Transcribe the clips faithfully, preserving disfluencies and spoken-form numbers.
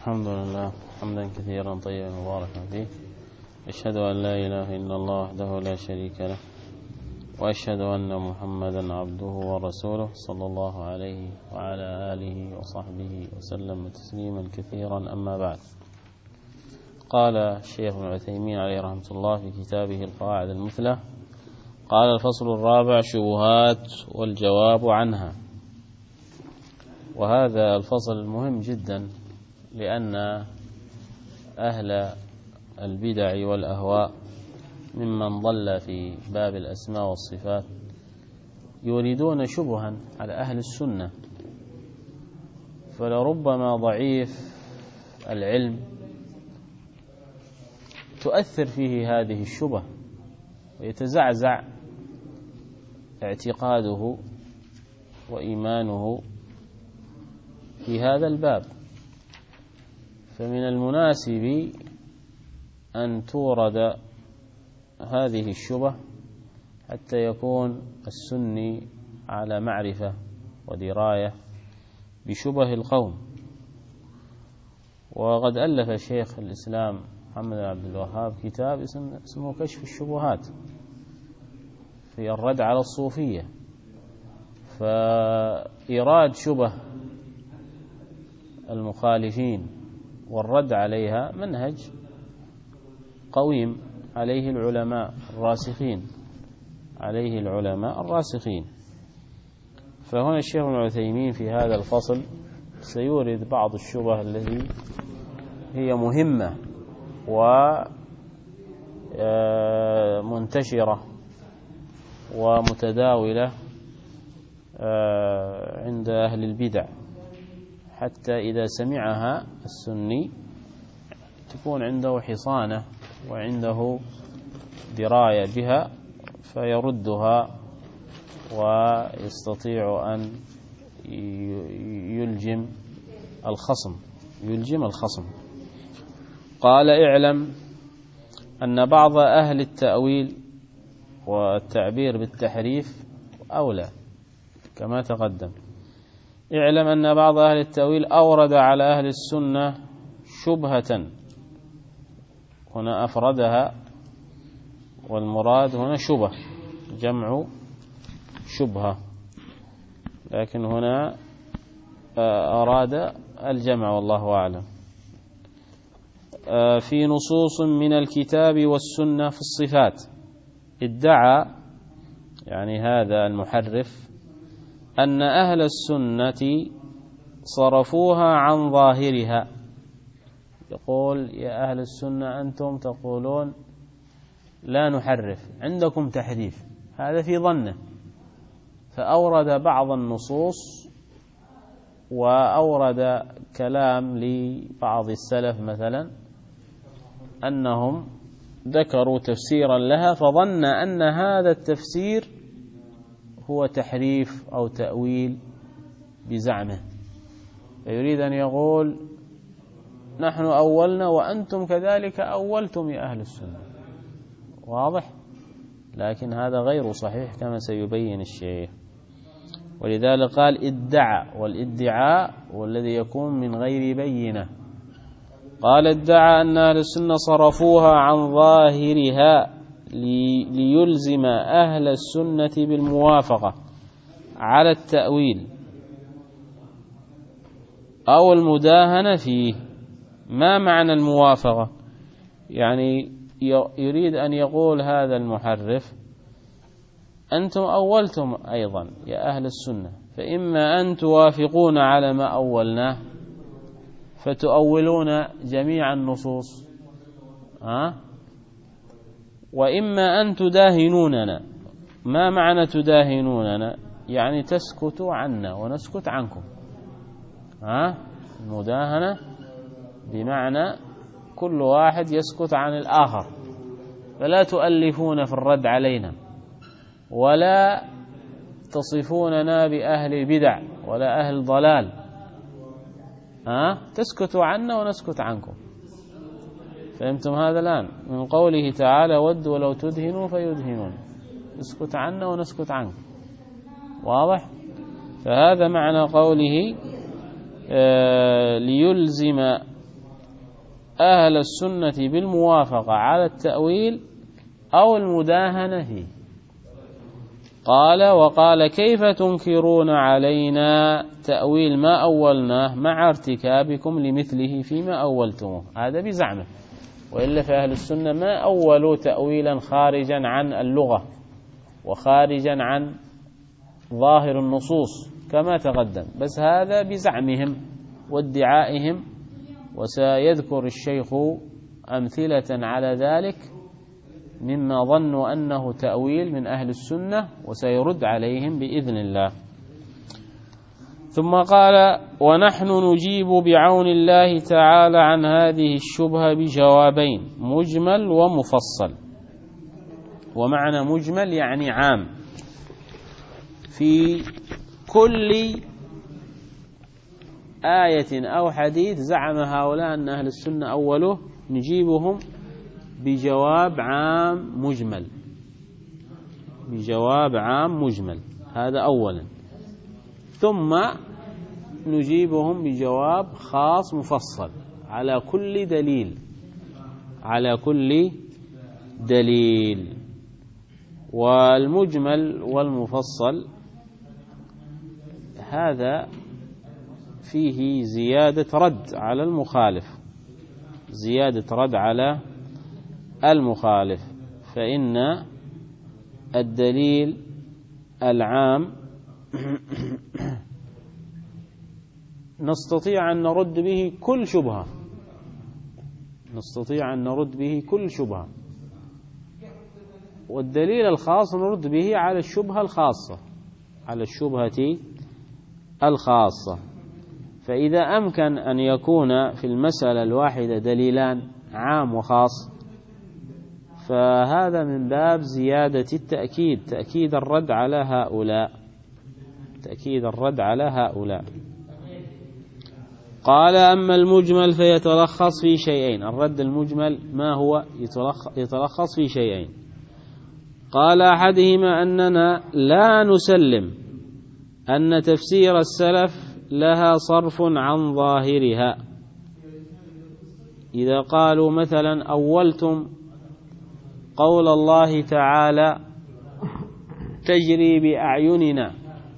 الحمد لله حمدا كثيرا طيبا مباركا فيه. أشهد أن لا إله إلا الله وحده لا شريك له، وأشهد أن محمدا عبده ورسوله صلى الله عليه وعلى آله وصحبه وسلم تسليما كثيرا. أما بعد، قال الشيخ ابن عثيمين عليه رحمة الله في كتابه القواعد المثلى، قال: الفصل الرابع: شبهات والجواب عنها. وهذا الفصل مهم جدا، لأن أهل البدع والأهواء ممن ضل في باب الأسماء والصفات يريدون شبها على أهل السنة، فلربما ضعيف العلم تؤثر فيه هذه الشبه ويتزعزع اعتقاده وإيمانه في هذا الباب. فمن المناسب أن تورد هذه الشبه حتى يكون السني على معرفة ودراية بشبه القوم. وقد ألف شيخ الإسلام محمد بن عبد الوهاب كتاب اسمه كشف الشبهات في الرد على الصوفية. فإيراد شبه المخالفين والرد عليها منهج قويم عليه العلماء الراسخين عليه العلماء الراسخين فهنا الشيخ ابن عثيمين في هذا الفصل سيورد بعض الشبه التي هي مهمة ومنتشرة ومتداولة عند أهل البدع، حتى إذا سمعها السني تكون عنده حصانة وعنده دراية بها فيردها ويستطيع أن يلجم الخصم يلجم الخصم قال: اعلم أن بعض أهل التأويل والتعبير بالتحريف أولى كما تقدم. اعلم أن بعض أهل التأويل أورد على أهل السنة شبهة، هنا أفردها، والمراد هنا شبه جمع شبهة، لكن هنا أراد الجمع والله أعلم. في نصوص من الكتاب والسنة في الصفات. ادعى يعني هذا المحرف أن أهل السنة صرفوها عن ظاهرها. يقول: يا أهل السنة أنتم تقولون لا نحرف، عندكم تحريف، هذا في ظنه. فأورد بعض النصوص وأورد كلام لبعض السلف مثلا أنهم ذكروا تفسيرا لها، فظن أن هذا التفسير هو تحريف أو تأويل بزعمه، فيريد أن يقول: نحن أولنا وأنتم كذلك أولتم يا أهل السنة. واضح؟ لكن هذا غير صحيح كما سيبين الشيخ. ولذلك قال ادعى، والادعاء والذي يكون من غير بينة. قال: ادعى أن أهل السنة صرفوها عن ظاهرها ليلزم أهل السنة بالموافقة على التأويل أو المداهنة فيه. ما معنى الموافقة؟ يعني يريد أن يقول هذا المحرف: أنتم أولتم أيضا يا أهل السنة، فإما أن توافقون على ما أولناه فتؤولون جميع النصوص، ها؟ وإما أن تداهنوننا. ما معنى تداهنوننا؟ يعني تسكتوا عنا ونسكت عنكم. ها؟ المداهنة بمعنى كل واحد يسكت عن الآخر، فلا تؤلفون في الرد علينا، ولا تصفوننا بأهل البدع ولا أهل الضلال. ها؟ تسكتوا عنا ونسكت عنكم. فهمتم هذا الآن؟ من قوله تعالى: ودوا لو تدهنوا فيدهنون، اسكت عنا ونسكت عنك. واضح؟ فهذا معنى قوله آه ليلزم أهل السنة بالموافقة على التأويل أو المداهنة فيه. قال وقال كيف تنكرون علينا تأويل ما أولناه مع ارتكابكم لمثله فيما أولتموه. هذا بزعمه، وإلا فأهل السنة ما أولوا تأويلا خارجا عن اللغة وخارجا عن ظاهر النصوص كما تقدم، بس هذا بزعمهم وادعائهم، وسيذكر الشيخ أمثلة على ذلك مما ظنوا أنه تأويل من أهل السنة، وسيرد عليهم بإذن الله. ثم قال ونحن نجيب بعون الله تعالى عن هذه الشبهة بجوابين، مجمل ومفصل. ومعنى مجمل يعني عام في كل آية أو حديث زعم هؤلاء أن أهل السنة أوله، نجيبهم بجواب عام مجمل، بجواب عام مجمل، هذا أولا. ثم نجيبهم بجواب خاص مفصل على كل دليل، على كل دليل. والمجمل والمفصل هذا فيه زيادة رد على المخالف، زيادة رد على المخالف، فإن الدليل العام نستطيع أن نرد به كل شبهة، نستطيع أن نرد به كل شبهة. والدليل الخاص نرد به على الشبهة الخاصة، على الشبهة الخاصة. فإذا أمكن أن يكون في المسألة الواحدة دليلان عام وخاص، فهذا من باب زيادة التأكيد، تأكيد الرد على هؤلاء، تأكيد الرد على هؤلاء. قال أما المجمل فيتلخص في شيئين. الرد المجمل ما هو؟ يتلخص في شيئين. قال أحدهما أننا لا نسلم أن تفسير السلف لها صرف عن ظاهرها. إذا قالوا مثلا أولتم قول الله تعالى تجري بأعيننا،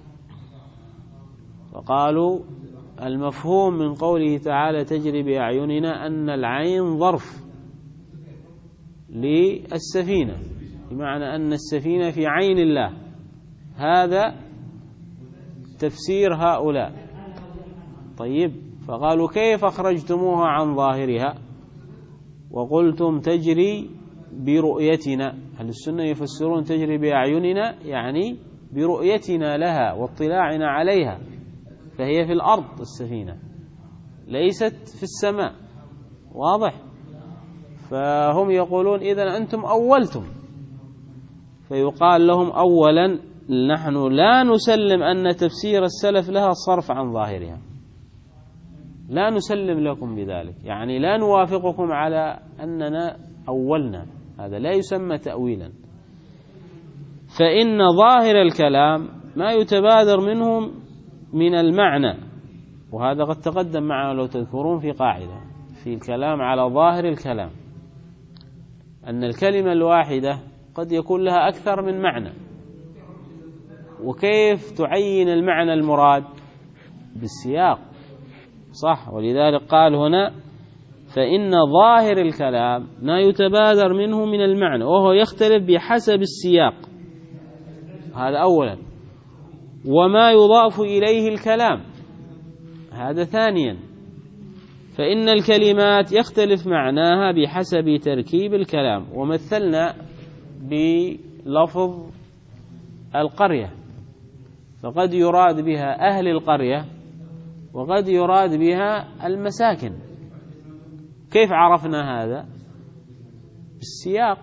فقالوا المفهوم من قوله تعالى تجري بأعيننا أن العين ظرف للسفينة، بمعنى أن السفينة في عين الله. هذا تفسير هؤلاء. طيب، فقالوا كيف أخرجتموها عن ظاهرها وقلتم تجري برؤيتنا؟ أهل السنة يفسرون تجري بأعيننا يعني برؤيتنا لها واطلاعنا عليها، فهي في الأرض السفينة، ليست في السماء. واضح؟ فهم يقولون إذن أنتم أولتم. فيقال لهم أولا نحن لا نسلم أن تفسير السلف لها صرف عن ظاهرها، لا نسلم لكم بذلك، يعني لا نوافقكم على أننا أولنا، هذا لا يسمى تأويلا. فإن ظاهر الكلام ما يتبادر منهم من المعنى، وهذا قد تقدم معنا لو تذكرون في قاعدة في الكلام على ظاهر الكلام، أن الكلمة الواحدة قد يكون لها أكثر من معنى. وكيف تعين المعنى المراد؟ بالسياق، صح؟ ولذلك قال هنا فإن ظاهر الكلام ما يتبادر منه من المعنى، وهو يختلف بحسب السياق، هذا أولا. وما يضاف إليه الكلام، هذا ثانيا. فإن الكلمات يختلف معناها بحسب تركيب الكلام. ومثلنا بلفظ القرية، فقد يراد بها أهل القرية وقد يراد بها المساكن. كيف عرفنا هذا؟ بالسياق،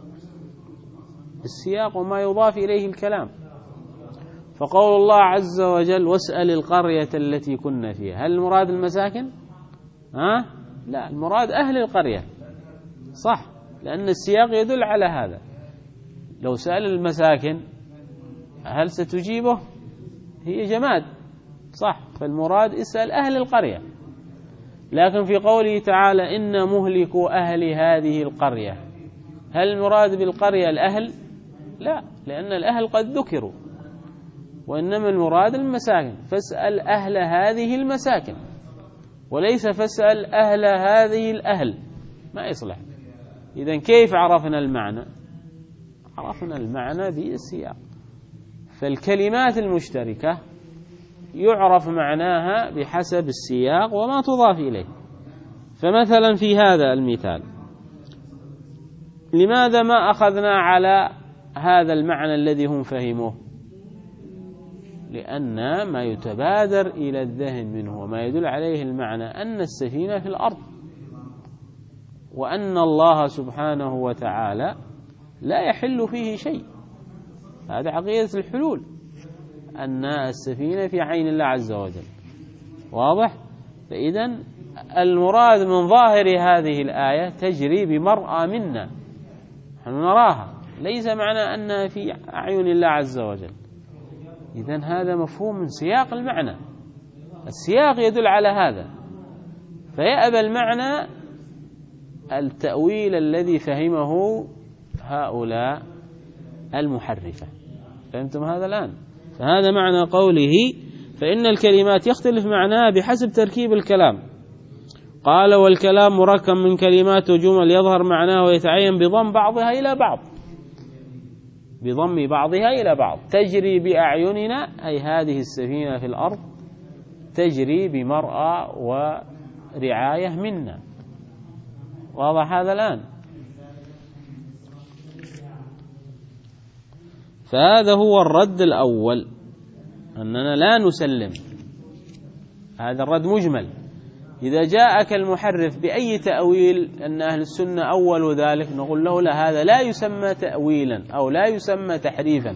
بالسياق وما يضاف إليه الكلام. فقول الله عز وجل واسأل القرية التي كنا فيها، هل المراد المساكن؟ ها؟ لا، المراد أهل القرية، صح؟ لأن السياق يدل على هذا. لو سأل المساكن هل ستجيبه؟ هي جماد، صح؟ فالمراد اسأل أهل القرية. لكن في قوله تعالى إن مهلكوا أهل هذه القرية، هل المراد بالقرية الأهل؟ لا، لأن الأهل قد ذكروا، وإنما المراد المساكن، فاسأل أهل هذه المساكن، وليس فاسأل أهل هذه الأهل، ما يصلح. إذن كيف عرفنا المعنى؟ عرفنا المعنى بالسياق. فالكلمات المشتركة يعرف معناها بحسب السياق وما تضاف إليه. فمثلا في هذا المثال، لماذا ما أخذنا على هذا المعنى الذي هم فهموه؟ لأن ما يتبادر إلى الذهن منه وما يدل عليه المعنى أن السفينة في الأرض، وأن الله سبحانه وتعالى لا يحل فيه شيء. هذا عقيدة الحلول، أن السفينة في عين الله عز وجل. واضح؟ فإذا المراد من ظاهر هذه الآية تجري بمرأى منا، نحن نراها، ليس معنى أنها في أعين الله عز وجل. إذن هذا مفهوم من سياق المعنى، السياق يدل على هذا، فيأبى المعنى التأويل الذي فهمه هؤلاء المحرفة. فهمتم هذا الآن؟ فهذا معنى قوله فإن الكلمات يختلف معناها بحسب تركيب الكلام. قال والكلام مركب من كلمات وجمل يظهر معناه ويتعين بضم بعضها إلى بعض، بضم بعضها إلى بعض. تجري بأعيننا أي هذه السفينة في الأرض تجري بمرأى ورعاية منا. واضح هذا الآن؟ فهذا هو الرد الأول، أننا لا نسلم. هذا الرد مجمل. إذا جاءك المحرف بأي تأويل أن أهل السنة أول ذلك، نقول له لا، هذا لا يسمى تأويلا أو لا يسمى تحريفا،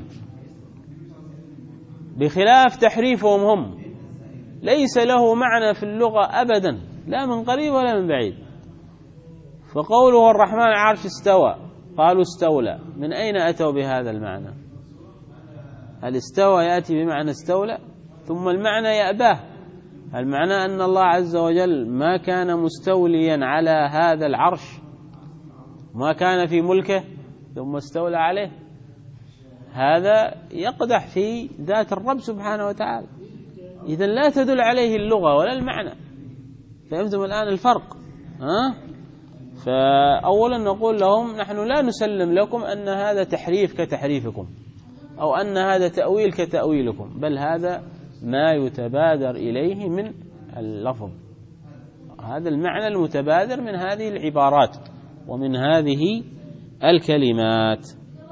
بخلاف تحريفهم هم ليس له معنى في اللغة أبدا، لا من قريب ولا من بعيد. فقوله الرحمن على العرش استوى، قالوا استولى، من أين أتوا بهذا المعنى؟ الاستوى يأتي بمعنى استولى، ثم المعنى يأباه. المعنى أن الله عز وجل ما كان مستوليا على هذا العرش، ما كان في ملكه ثم استولى عليه، هذا يقدح في ذات الرب سبحانه وتعالى. إذن لا تدل عليه اللغة ولا المعنى. فهمتم الآن الفرق؟ ها؟ فأولا نقول لهم نحن لا نسلم لكم أن هذا تحريف كتحريفكم، أو أن هذا تأويل كتأويلكم، بل هذا ما يتبادر إليه من اللفظ، هذا المعنى المتبادر من هذه العبارات ومن هذه الكلمات.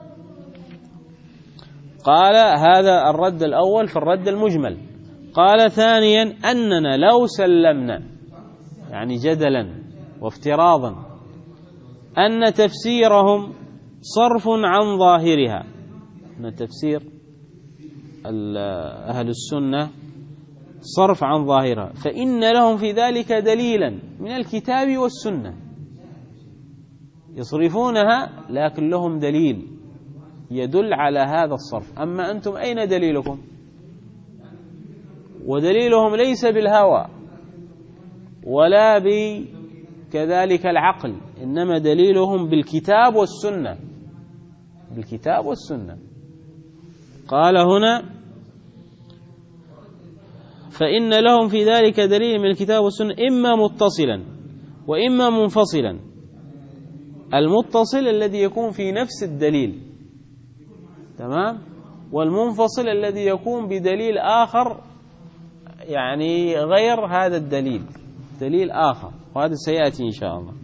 قال هذا الرد الأول في الرد المجمل. قال ثانيا أننا لو سلمنا، يعني جدلا وافتراضا، أن تفسيرهم صرف عن ظاهرها، أن تفسير أهل السنة صرف عن ظاهرها، فإن لهم في ذلك دليلا من الكتاب والسنة، يصرفونها لكن لهم دليل يدل على هذا الصرف. أما أنتم أين دليلكم؟ ودليلهم ليس بالهوى ولا بكذلك العقل، إنما دليلهم بالكتاب والسنة، بالكتاب والسنة. قال هنا فإن لهم في ذلك دليل من الكتاب والسنة إما متصلا وإما منفصلا. المتصل الذي يكون في نفس الدليل، تمام، والمنفصل الذي يكون بدليل آخر، يعني غير هذا الدليل، دليل آخر، وهذا سيأتي إن شاء الله.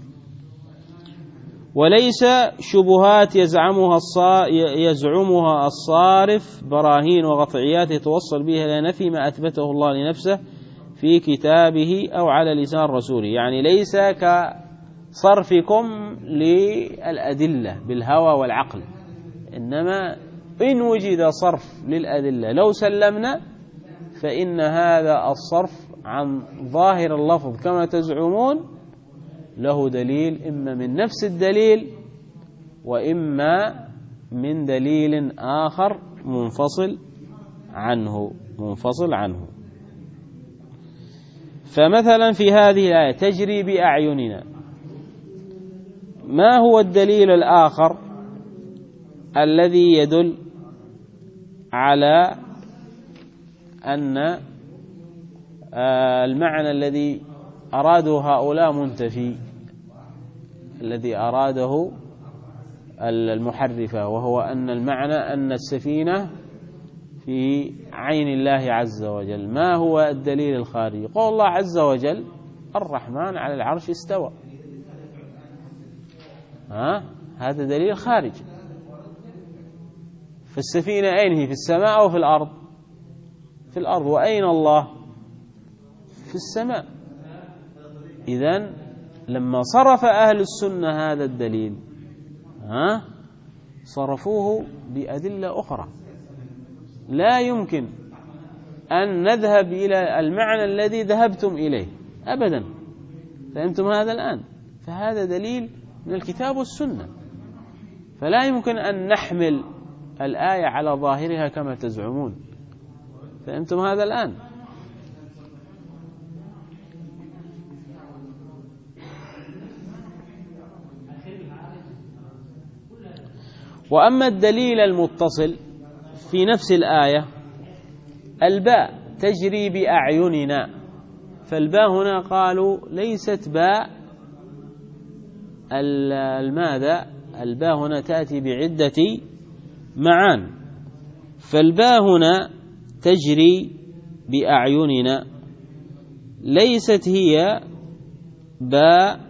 وليس شبهات يزعمها يزعمها الصارف براهين وقطعيات يتوصل بها إلى نفي ما أثبته الله لنفسه في كتابه أو على لسان رسوله، يعني ليس كصرفكم للأدلة بالهوى والعقل، إنما إن وجد صرف للأدلة لو سلمنا فإن هذا الصرف عن ظاهر اللفظ كما تزعمون له دليل، إما من نفس الدليل وإما من دليل آخر منفصل عنه منفصل عنه فمثلا في هذه الآية تجري بأعيننا، ما هو الدليل الآخر الذي يدل على أن المعنى الذي أراده هؤلاء منتفي، الذي أراده المحرفة، وهو أن المعنى أن السفينة في عين الله عز وجل؟ ما هو الدليل الخارجي؟ قول الله عز وجل الرحمن على العرش استوى، ها؟ هذا دليل خارج. في السفينة أين هي؟ في السماء أو في الأرض؟ في الأرض. وأين الله؟ في السماء. إذن لما صرف أهل السنة هذا الدليل، ها، صرفوه بأدلة أخرى. لا يمكن أن نذهب إلى المعنى الذي ذهبتم إليه أبدا. فهمتم هذا الآن؟ فهذا دليل من الكتاب والسنة، فلا يمكن أن نحمل الآية على ظاهرها كما تزعمون. فهمتم هذا الآن؟ وأما الدليل المتصل في نفس الآية، الباء تجري بأعيننا، فالباء هنا قالوا ليست باء الماذا؟ الباء هنا تأتي بعدة معان، فالباء هنا تجري بأعيننا ليست هي باء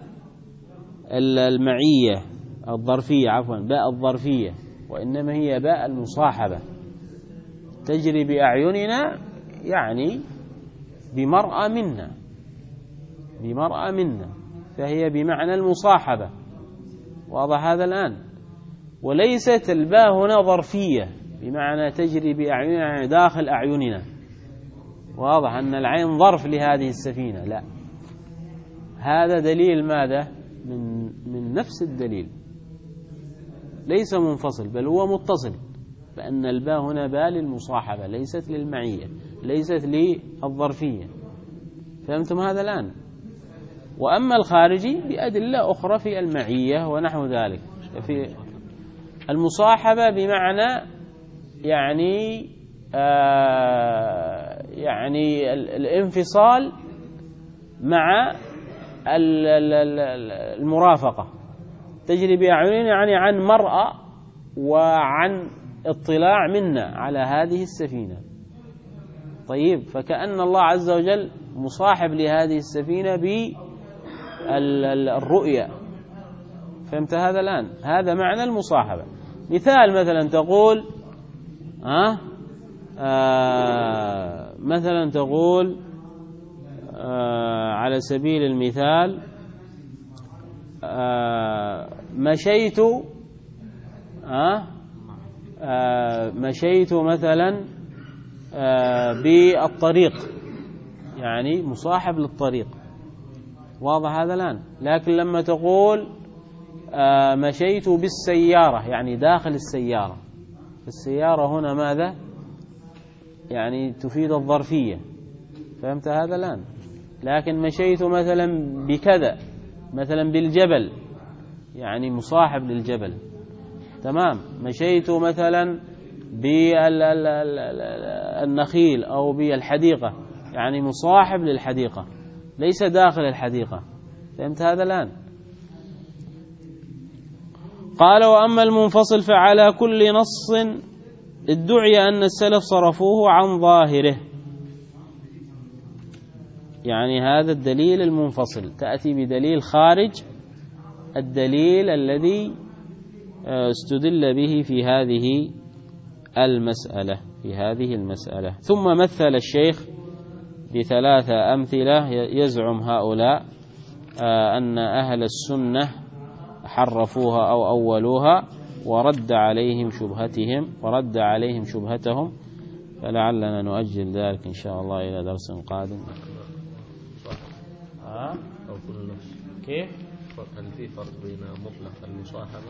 المعية الظرفية، عفوا باء الظرفية، وإنما هي باء المصاحبة. تجري بأعيننا يعني بمرأى منا، بمرأى منا، فهي بمعنى المصاحبة. واضح هذا الآن؟ وليست الباء هنا ظرفية بمعنى تجري بأعيننا يعني داخل أعيننا. واضح أن العين ظرف لهذه السفينة؟ لا، هذا دليل ماذا؟ من, من نفس الدليل، ليس منفصل بل هو متصل، فأن الباء هنا باء للمصاحبة ليست للمعية، ليست للظرفية. فهمتم هذا الآن؟ وأما الخارجي بأدلة أخرى في المعية ونحو ذلك. في المصاحبة بمعنى يعني آه يعني الانفصال مع المرافقة. تجري بأعيننا يعني عن مرأة وعن اطلاع منا على هذه السفينة. طيب، فكأن الله عز وجل مصاحب لهذه السفينة بالرؤية. فهمت هذا الآن؟ هذا معنى المصاحبة. مثال مثلا تقول آه آه مثلا تقول آه على سبيل المثال آه مشيت آه آه مشيت مثلا آه بالطريق، يعني مصاحب للطريق. واضح هذا الآن؟ لكن لما تقول آه مشيت بالسيارة يعني داخل السيارة، السيارة هنا ماذا؟ يعني تفيد الظرفية. فهمت هذا الآن؟ لكن مشيت مثلا بكذا، مثلا بالجبل، يعني مصاحب للجبل. تمام. مشيت مثلا بالنخيل أو بالحديقة، يعني مصاحب للحديقة ليس داخل الحديقة. فهمت هذا الآن؟ قال وأما المنفصل فعلى كل نص ادعي أن السلف صرفوه عن ظاهره. يعني هذا الدليل المنفصل، تأتي بدليل خارج الدليل الذي استدل به في هذه المسألة في هذه المسألة. ثم مثل الشيخ بثلاثة أمثلة يزعم هؤلاء أن أهل السنة حرفوها أو أولوها، ورد عليهم شبهتهم ورد عليهم شبهتهم فلعلنا نؤجل ذلك إن شاء الله إلى درس قادم. أو كل نفس. كيف؟ هل في فرق بين مطلق المصاحبة